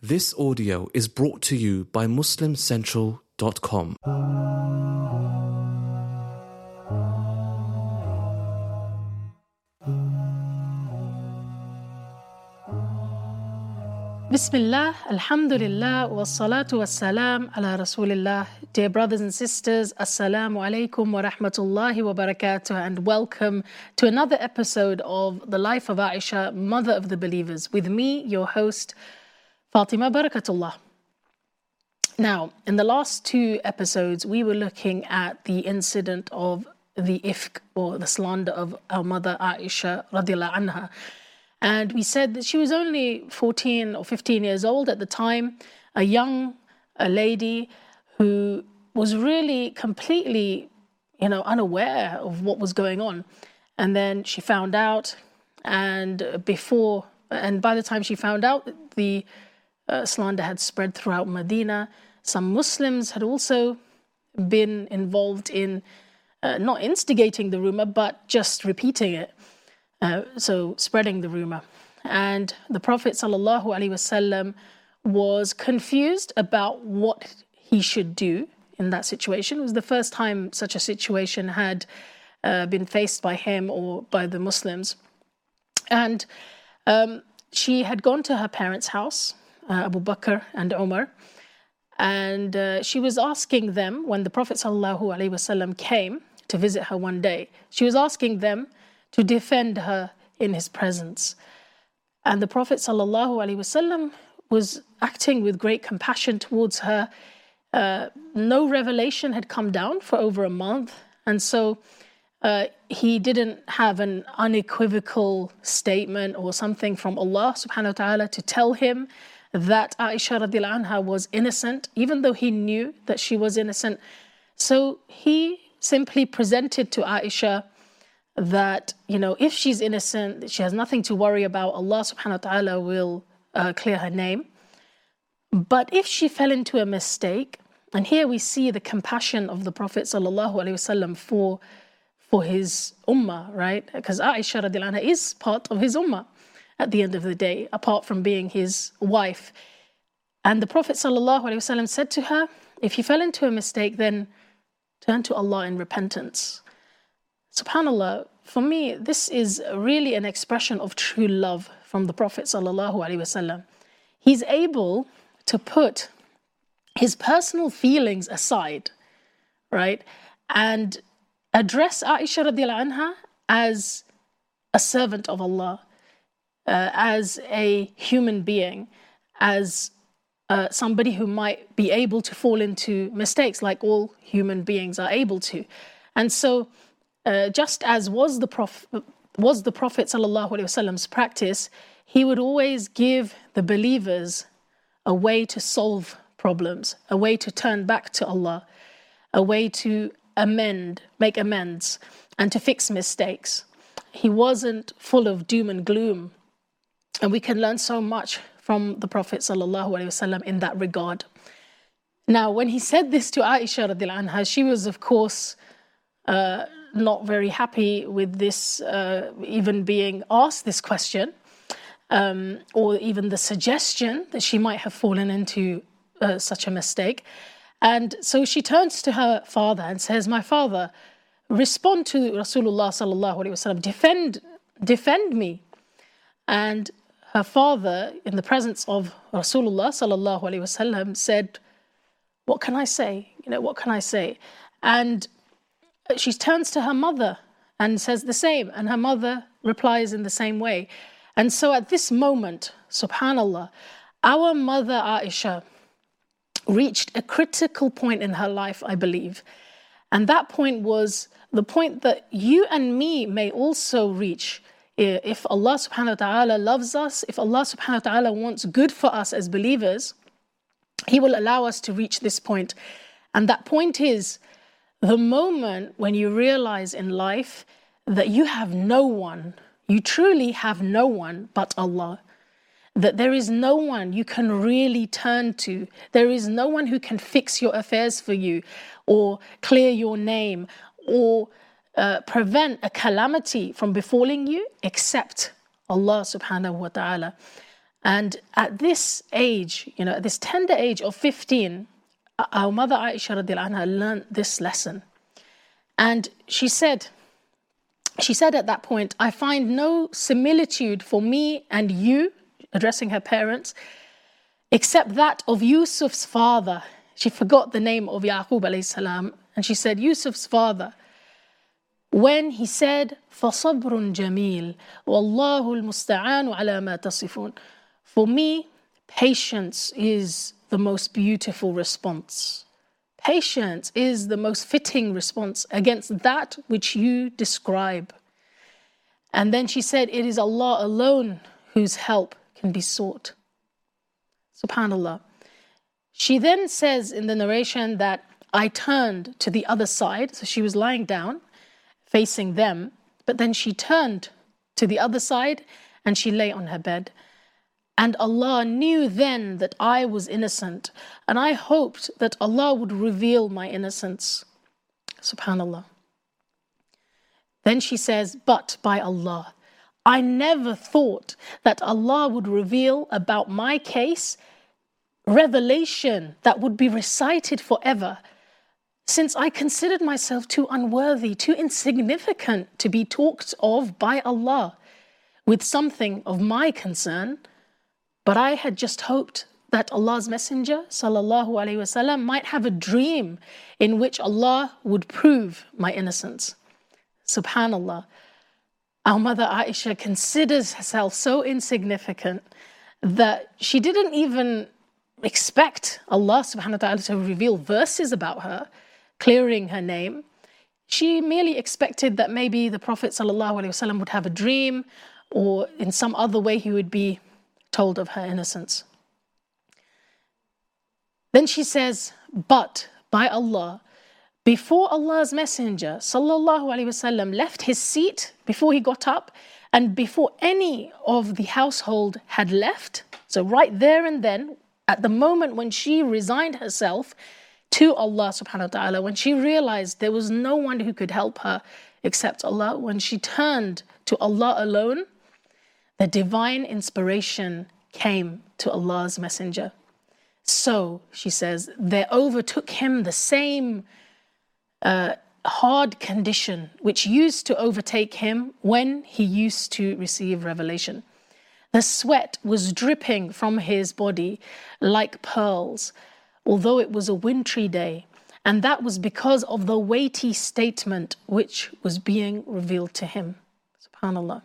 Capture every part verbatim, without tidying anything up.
This audio is brought to you by Muslim Central dot com. Bismillah, alhamdulillah, wa salatu wa salam ala rasulillah. Dear brothers and sisters, assalamu alaikum wa rahmatullahi wa barakatuh, and welcome to another episode of The Life of Aisha, Mother of the Believers, with me, your host, Fatima Barakatullah. Now, in the last two episodes, we were looking at the incident of the ifk, or the slander of our mother Aisha radiallahu anha. And we said that she was only fourteen or fifteen years old at the time, a young a lady who was really completely, you know, unaware of what was going on. And then she found out, and before, and by the time she found out, the uh, slander had spread throughout Medina. Some Muslims had also been involved in uh, not instigating the rumor, but just repeating it. Uh, so spreading the rumor. And the Prophet sallallahu alaihi wasallam was confused about what he should do in that situation. It was the first time such a situation had uh, been faced by him or by the Muslims. And um, she had gone to her parents' house, uh, Abu Bakr and Umar, and uh, she was asking them, when the Prophet sallallahu alaihi wasallam came to visit her one day, she was asking them to defend her in his presence. And the Prophet ﷺ was acting with great compassion towards her. Uh, no revelation had come down for over a month. And so uh, he didn't have an unequivocal statement or something from Allah subhanahu wa ta'ala to tell him that Aisha radiallahu anha was innocent, even though he knew that she was innocent. So he simply presented to Aisha that, you know, if she's innocent, she has nothing to worry about. Allah subhanahu wa ta'ala will uh, clear her name. But if she fell into a mistake, and here we see the compassion of the Prophet sallallahu alaihi wasallam for, for his ummah, right? Because Aisha radiallahu anha is part of his ummah at the end of the day, apart from being his wife. And the Prophet sallallahu alaihi wasallam said to her, if you fell into a mistake, then turn to Allah in repentance. SubhanAllah, for me, this is really an expression of true love from the Prophet sallallahu alaihi wasallam. He's able to put his personal feelings aside, right, and address Aisha radiallahu anha as a servant of Allah, uh, as a human being, as uh, somebody who might be able to fall into mistakes like all human beings are able to. And so Uh, just as was the Prophet, was the Prophet sallallahu alaihi wasallam's practice, he would always give the believers a way to solve problems, a way to turn back to Allah, a way to amend, make amends, and to fix mistakes. He wasn't full of doom and gloom, and we can learn so much from the Prophet sallallahu alaihi wasallam in that regard. Now, when he said this to Aisha radiallahu anha, she was, of course, uh, not very happy with this, uh, even being asked this question, um, or even the suggestion that she might have fallen into uh, such a mistake. And so she turns to her father and says, my father, respond to Rasulullah sallallahu alaihi wasallam, defend, defend me. And her father, in the presence of Rasulullah sallallahu alaihi wasallam, said, what can I say? You know, what can I say? And she turns to her mother and says the same, and her mother replies in the same way. And so at this moment, subhanallah, our mother Aisha reached a critical point in her life, I believe. And that point was the point that you and me may also reach. If Allah subhanahu wa ta'ala loves us, if Allah subhanahu wa ta'ala wants good for us as believers, He will allow us to reach this point. And that point is the moment when you realize in life that you have no one, you truly have no one but Allah, that there is no one you can really turn to, there is no one who can fix your affairs for you or clear your name or uh, prevent a calamity from befalling you except Allah subhanahu wa ta'ala. And at this age, you know, at this tender age of fifteen, our mother Aisha radiallahu anha learned this lesson. And she said, she said at that point, I find no similitude for me and you, addressing her parents, except that of Yusuf's father. She forgot the name of Yaqub alayhi salam, and she said, Yusuf's father, when he said, فَصَبْرٌ جَمِيلٌ وَاللَّهُ الْمُسْتَعَانُ عَلَى مَا تَصِفُونَ. For me, patience is the most beautiful response. Patience is the most fitting response against that which you describe. And then she said, it is Allah alone whose help can be sought. SubhanAllah. She then says in the narration that I turned to the other side. So she was lying down, facing them, but then she turned to the other side and she lay on her bed. And Allah knew then that I was innocent, and I hoped that Allah would reveal my innocence. SubhanAllah. Then she says, but by Allah, I never thought that Allah would reveal about my case revelation that would be recited forever, since I considered myself too unworthy, too insignificant to be talked of by Allah with something of my concern. But I had just hoped that Allah's Messenger sallallahu alaihi wasallam might have a dream in which Allah would prove my innocence. SubhanAllah. Our mother Aisha considers herself so insignificant that she didn't even expect Allah subhanahu wa ta'ala to reveal verses about her, clearing her name. She merely expected that maybe the Prophet sallallahu alaihi wasallam would have a dream, or in some other way he would be told of her innocence. Then she says, but by Allah, before Allah's Messenger sallallahu alaihi wasallam left his seat, before he got up, and before any of the household had left, so right there and then, at the moment when she resigned herself to Allah subhanahu wa ta'ala, when she realized there was no one who could help her except Allah, when she turned to Allah alone, the divine inspiration came to Allah's Messenger. So, she says, there overtook him the same uh, hard condition which used to overtake him when he used to receive revelation. The sweat was dripping from his body like pearls, although it was a wintry day, and that was because of the weighty statement which was being revealed to him. SubhanAllah.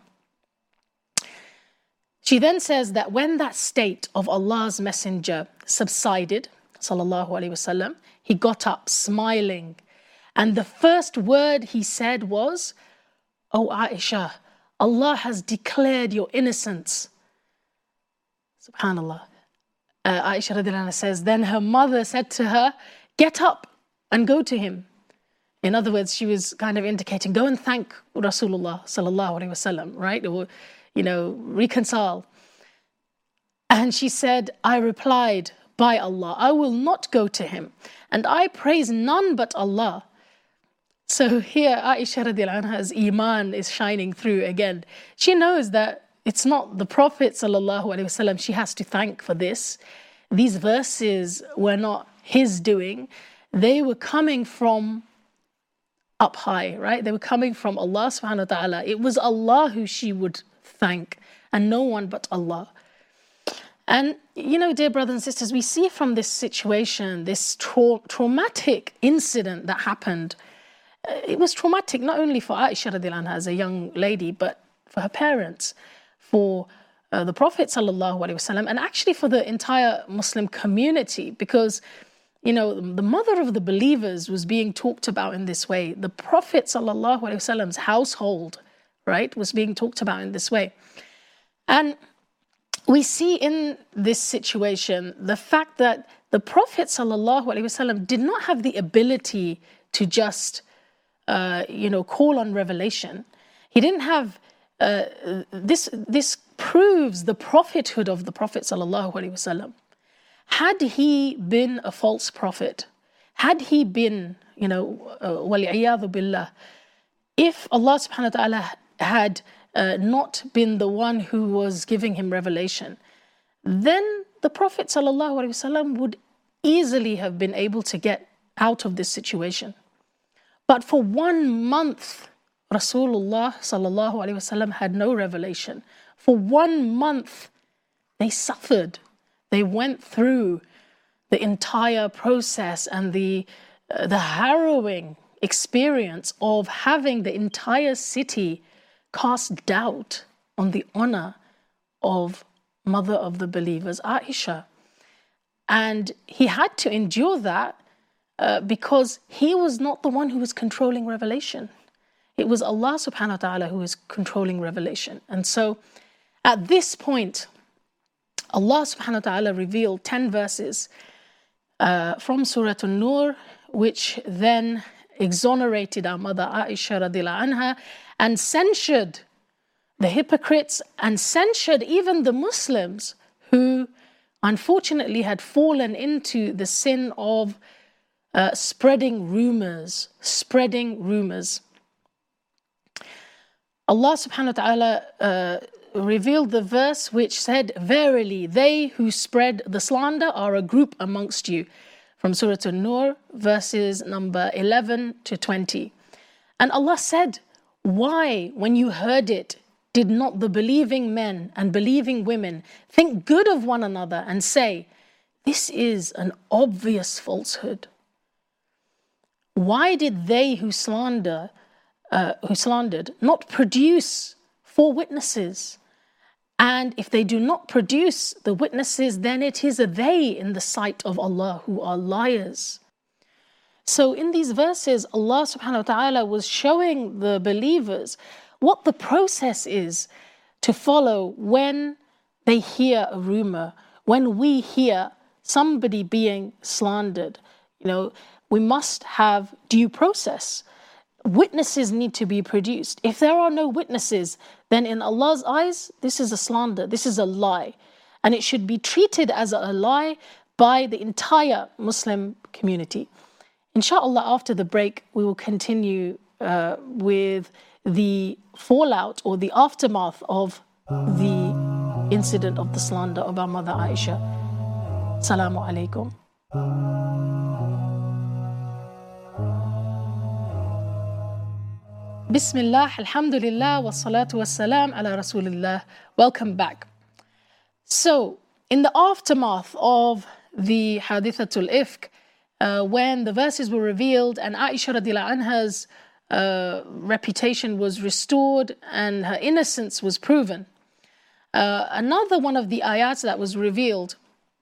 She then says that when that state of Allah's Messenger subsided, sallallahu alaihi wasallam, he got up smiling, and the first word he said was, "O Aisha, Allah has declared your innocence." SubhanAllah. Uh, Aisha radiallahu anha says, then her mother said to her, "Get up and go to him." In other words, she was kind of indicating, go and thank Rasulullah sallallahu alaihi wasallam, right? Or, you know, reconcile. And she said, I replied, by Allah, I will not go to him, and I praise none but Allah. So here Aisha radiallahu anha's iman is shining through again. She knows that it's not the Prophet sallallahu alaihi wasallam she has to thank for this. These verses were not his doing. They were coming from up high, right? They were coming from Allah subhanahu wa ta'ala. It was Allah who she would thank, and no one but Allah. And, you know, dear brothers and sisters, we see from this situation, this tra- traumatic incident that happened, uh, it was traumatic not only for Aisha radiallahu anha as a young lady, but for her parents, for uh, the Prophet sallallahu alaihi wasallam, and actually for the entire Muslim community, because, you know, the mother of the believers was being talked about in this way. The Prophet sallallahu alaihi wasallam's household, right, was being talked about in this way. And we see in this situation the fact that the Prophet sallallahu alaihi wasallam did not have the ability to just, uh, you know, call on revelation. He didn't have uh, this. This proves the prophethood of the Prophet sallallahu alaihi wasallam. Had he been a false prophet, had he been, you know, uh, wal-'iyadhu billah, if Allah subhanahu wa ta'ala had uh, not been the one who was giving him revelation, then the Prophet ﷺ would easily have been able to get out of this situation. But for one month, Rasulullah ﷺ had no revelation. For one month, they suffered. They went through the entire process and the, uh, the harrowing experience of having the entire city cast doubt on the honor of mother of the believers, Aisha. And he had to endure that uh, because he was not the one who was controlling revelation. It was Allah subhanahu wa ta'ala who was controlling revelation. And so at this point, Allah subhanahu wa ta'ala revealed ten verses uh, from Surah An-Nur, which then exonerated our mother Aisha radiallahu anha and censured the hypocrites and censured even the Muslims who unfortunately had fallen into the sin of uh, spreading rumors, spreading rumors. Allah subhanahu wa ta'ala uh, revealed the verse which said, "Verily, they who spread the slander are a group amongst you." From Surah An-Nur, verses number eleven to twenty. And Allah said, "Why, when you heard it, did not the believing men and believing women think good of one another and say, 'This is an obvious falsehood'? Why did they who slander, uh, who slandered, not produce four witnesses? And if they do not produce the witnesses, then it is they in the sight of Allah who are liars." So in these verses, Allah subhanahu wa ta'ala was showing the believers what the process is to follow when they hear a rumor, when we hear somebody being slandered. You know, we must have due process. Witnesses need to be produced. If there are no witnesses, then in Allah's eyes, this is a slander, this is a lie. And it should be treated as a lie by the entire Muslim community. Inshallah, after the break, we will continue uh, with the fallout or the aftermath of the incident of the slander of our mother Aisha. Assalamu alaikum. Bismillah, alhamdulillah, wassalatu wassalam ala rasulillah. Welcome back. So, in the aftermath of the Hadithatul Ifk, uh, when the verses were revealed and Aisha radiallahu anha's uh, reputation was restored and her innocence was proven, uh, another one of the ayats that was revealed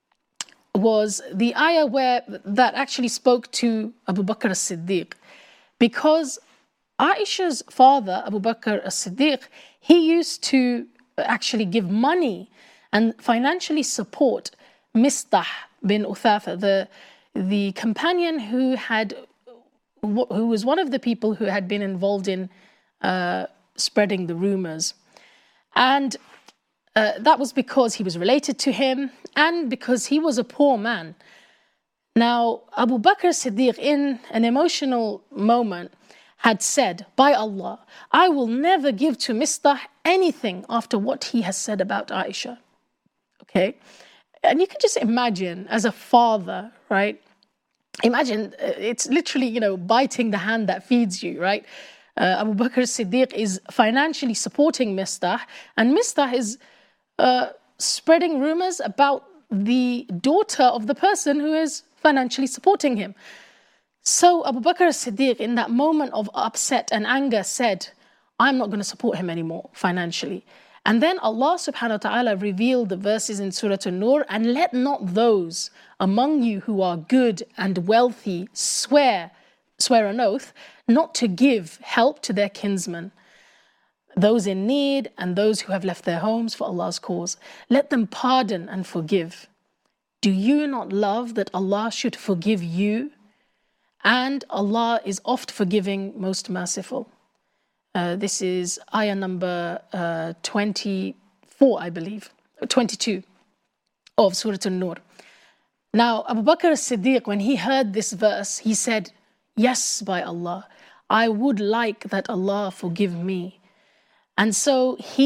was the ayah where that actually spoke to Abu Bakr as-Siddiq, because Aisha's father, Abu Bakr as-Siddiq, he used to actually give money and financially support Mistah bin Uthatha, the, the companion who had, who was one of the people who had been involved in uh, spreading the rumors. And uh, that was because he was related to him and because he was a poor man. Now, Abu Bakr as-Siddiq, in an emotional moment, had said, "By Allah, I will never give to Mistah anything after what he has said about Aisha." Okay? And you can just imagine, as a father, right? Imagine, it's literally, you know, biting the hand that feeds you, right? Uh, Abu Bakr as-Siddiq is financially supporting Mistah, and Mistah is uh, spreading rumors about the daughter of the person who is financially supporting him. So Abu Bakr as-Siddiq, in that moment of upset and anger, said, "I'm not going to support him anymore financially." And then Allah subhanahu wa ta'ala revealed the verses in Surah An-Nur, "And let not those among you who are good and wealthy swear, swear an oath, not to give help to their kinsmen, those in need and those who have left their homes for Allah's cause. Let them pardon and forgive. Do you not love that Allah should forgive you? And Allah is oft forgiving, most merciful." Uh, this is ayah number uh, twenty-four, I believe, twenty-two of Surah An-Nur. Now, Abu Bakr as-Siddiq, when he heard this verse, he said, "Yes, by Allah, I would like that Allah forgive me." And so he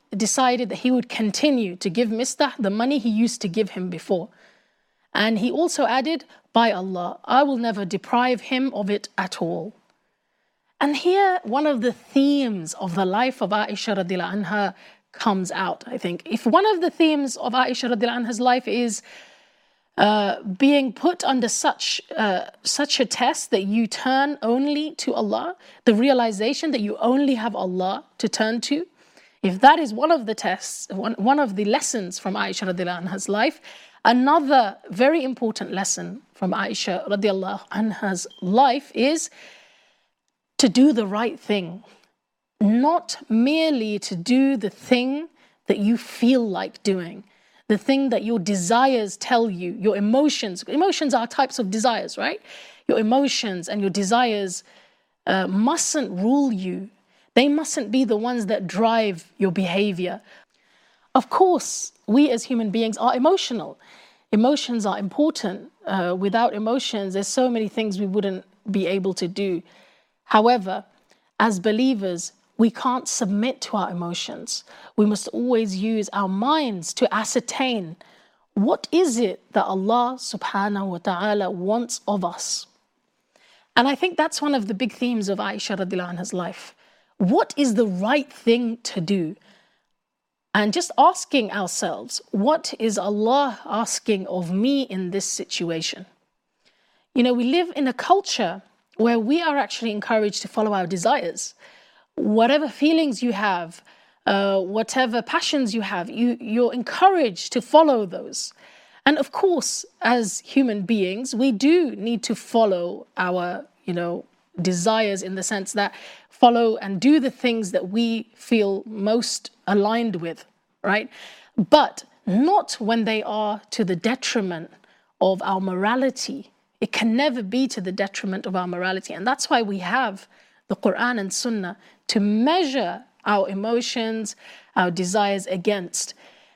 decided that he would continue to give Mistah the money he used to give him before. And he also added, by Allah, I will never deprive him of it at all. And here, one of the themes of the life of Aisha radiallahu anha comes out, I think. If one of the themes of Aisha radiallahu anha's life is uh, being put under such, uh, such a test that you turn only to Allah, the realization that you only have Allah to turn to, if that is one of the tests, one, one of the lessons from Aisha radiallahu anha's life, another very important lesson from Aisha radiallahu anha's life is to do the right thing, not merely to do the thing that you feel like doing, the thing that your desires tell you, your emotions. Emotions are types of desires, right? Your emotions and your desires uh, mustn't rule you. They mustn't be the ones that drive your behavior. Of course, we as human beings are emotional. Emotions are important. Uh, without emotions, there's so many things we wouldn't be able to do. However, as believers, we can't submit to our emotions. We must always use our minds to ascertain what is it that Allah subhanahu wa ta'ala wants of us. And I think that's one of the big themes of Aisha radiallahu anha's life. What is the right thing to do? And just asking ourselves, what is Allah asking of me in this situation? You know, we live in a culture where we are actually encouraged to follow our desires. Whatever feelings you have, uh, whatever passions you have, you, you're encouraged to follow those. And of course, as human beings, we do need to follow our, you know, desires in the sense that follow and do the things that we feel most aligned with, right? But not when they are to the detriment of our morality. It can never be to the detriment of our morality. And that's why we have the Quran and Sunnah to measure our emotions, our desires against.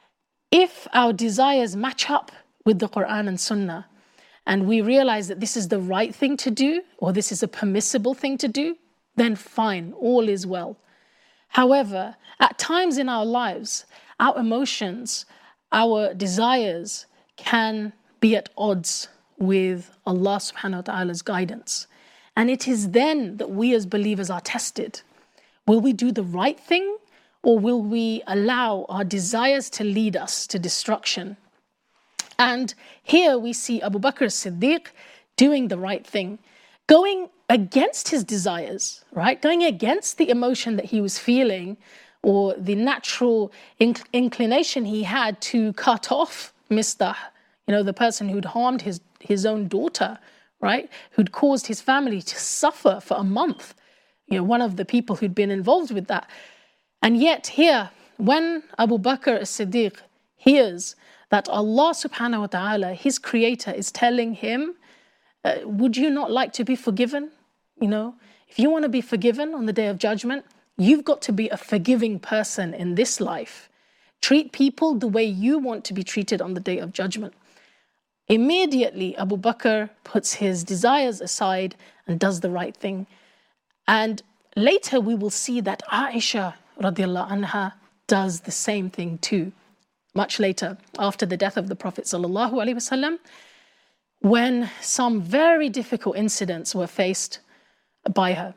If our desires match up with the Quran and Sunnah, and we realize that this is the right thing to do, or this is a permissible thing to do, then fine, all is well. However, at times in our lives, our emotions, our desires can be at odds with Allah subhanahu wa ta'ala's guidance. And it is then that we as believers are tested. Will we do the right thing, or will we allow our desires to lead us to destruction? And here we see Abu Bakr as-Siddiq doing the right thing, going against his desires, right? Going against the emotion that he was feeling, or the natural inc- inclination he had to cut off Mistah, you know, the person who'd harmed his, his own daughter, right? Who'd caused his family to suffer for a month. You know, one of the people who'd been involved with that. And yet here, when Abu Bakr as-Siddiq hears that Allah subhanahu wa ta'ala, his creator, is telling him, uh, would you not like to be forgiven? You know, if you want to be forgiven on the day of judgment, you've got to be a forgiving person in this life. Treat people the way you want to be treated on the day of judgment. Immediately, Abu Bakr puts his desires aside and does the right thing. And later we will see that Aisha radiallahu anha does the same thing too. Much later, after the death of the Prophet sallallahu alaihi wasallam, when some very difficult incidents were faced by her.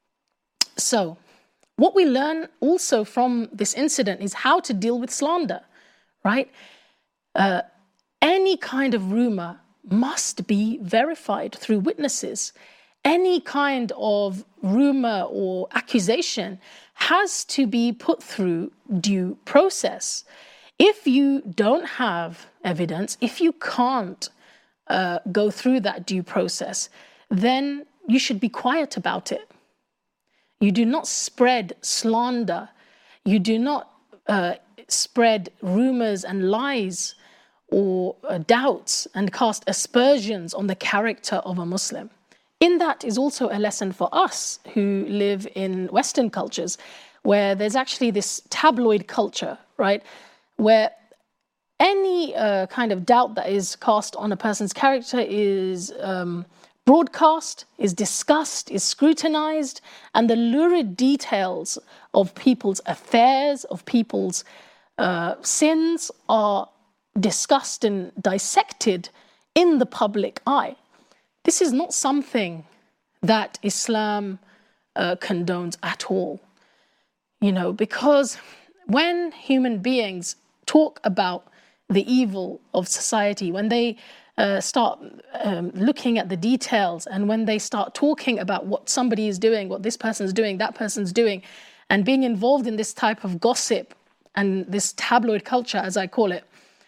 So, what we learn also from this incident is how to deal with slander, right? Uh, any kind of rumor must be verified through witnesses. Any kind of rumor or accusation has to be put through due process. If you don't have evidence, if you can't uh, go through that due process, then you should be quiet about it. You do not spread slander. You do not uh, spread rumors and lies or uh, doubts and cast aspersions on the character of a Muslim. In that is also a lesson for us who live in Western cultures, where there's actually this tabloid culture, right? Where any uh, kind of doubt that is cast on a person's character is um, broadcast, is discussed, is scrutinized, and the lurid details of people's affairs, of people's uh, sins are discussed and dissected in the public eye. This is not something that Islam uh, condones at all, you know, because when human beings talk about the evil of society, when they uh, start um, looking at the details, and when they start talking about what somebody is doing, what this person's doing, that person's doing, and being involved in this type of gossip and this tabloid culture, as I call it,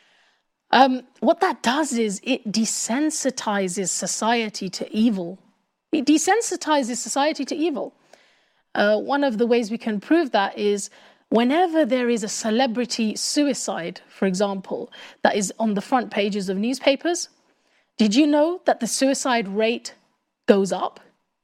um, what that does is it desensitizes society to evil. It desensitizes society to evil. Uh, one of the ways we can prove that is whenever there is a celebrity suicide, for example, that is on the front pages of newspapers, did you know that the suicide rate goes up?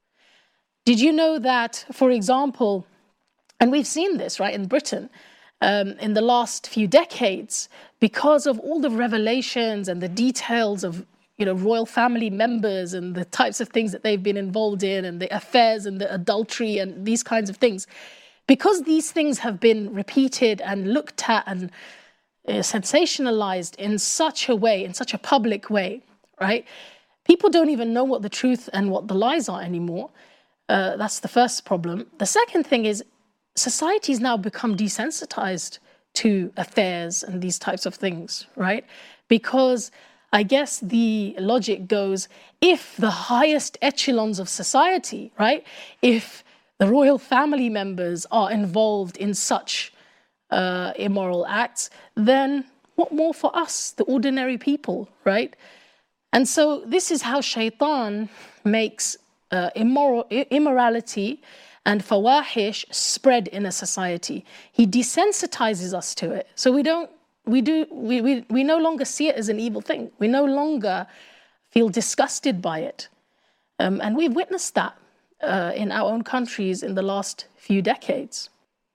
Did you know that, for example, and we've seen this, right, in Britain, um, in the last few decades, because of all the revelations and the details of, you know, royal family members and the types of things that they've been involved in and the affairs and the adultery and these kinds of things, because these things have been repeated and looked at and uh, sensationalized in such a way, in such a public way, right? People don't even know what the truth and what the lies are anymore. Uh, that's the first problem. The second thing is society's now become desensitized to affairs and these types of things, right? Because I guess the logic goes, if the highest echelons of society, right, if the royal family members are involved in such uh, immoral acts, then what more for us, the ordinary people, right? And so this is how shaitan makes uh, immoral, immorality and fawahish spread in a society. He desensitizes us to it. So we don't, we do, we, we, we no longer see it as an evil thing. We no longer feel disgusted by it. Um, and we've witnessed that uh, in our own countries in the last few decades.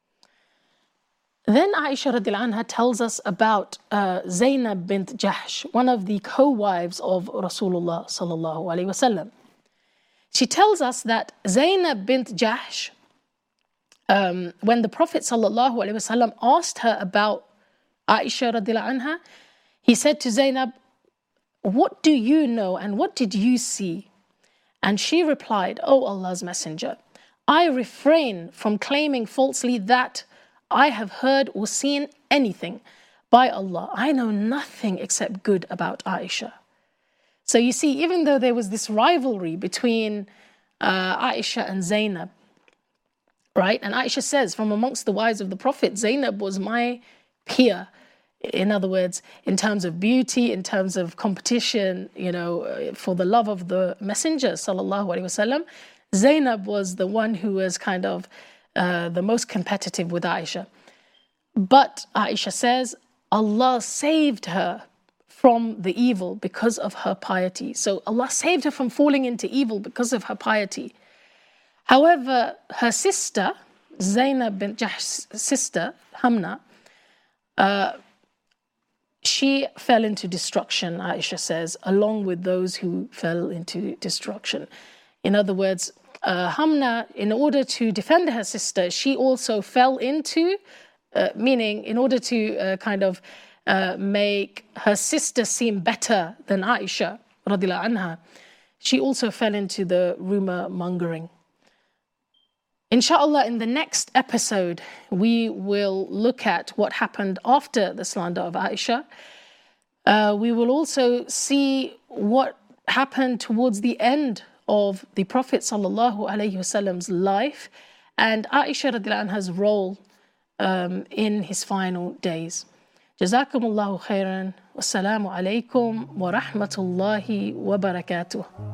Then Aisha radiallahu anha tells us about uh, Zainab bint Jahsh, one of the co-wives of Rasulullah sallallahu alaihi wasallam. She tells us that Zainab bint Jahsh, um, when the Prophet sallallahu alaihi wasallam asked her about Aisha radiallahu anha, he said to Zainab, "What do you know and what did you see?" And she replied, "O Allah's Messenger, I refrain from claiming falsely that I have heard or seen anything. By Allah, I know nothing except good about Aisha." So you see, even though there was this rivalry between uh, Aisha and Zainab, right? And Aisha says, from amongst the wives of the Prophet, Zainab was my peer. In other words, in terms of beauty, in terms of competition, you know, for the love of the Messenger, sallallahu alaihi wasallam, Zainab was the one who was kind of uh, the most competitive with Aisha. But Aisha says, Allah saved her from the evil because of her piety. So Allah saved her from falling into evil because of her piety. However, her sister, Zainab bint Jahsh's sister, Hamna, uh, she fell into destruction, Aisha says, along with those who fell into destruction. In other words, uh, Hamna, in order to defend her sister, she also fell into, uh, meaning in order to uh, kind of uh, make her sister seem better than Aisha, radiallahu anha, she also fell into the rumor mongering. Inshallah, in the next episode, we will look at what happened after the slander of Aisha. Uh, we will also see what happened towards the end of the Prophet sallallahu alaihi wasallam's life and Aisha radiallahu anha's role um, in his final days. Jazakumullahu khairan. Wassalamu alaikum wa rahmatullahi wa barakatuh.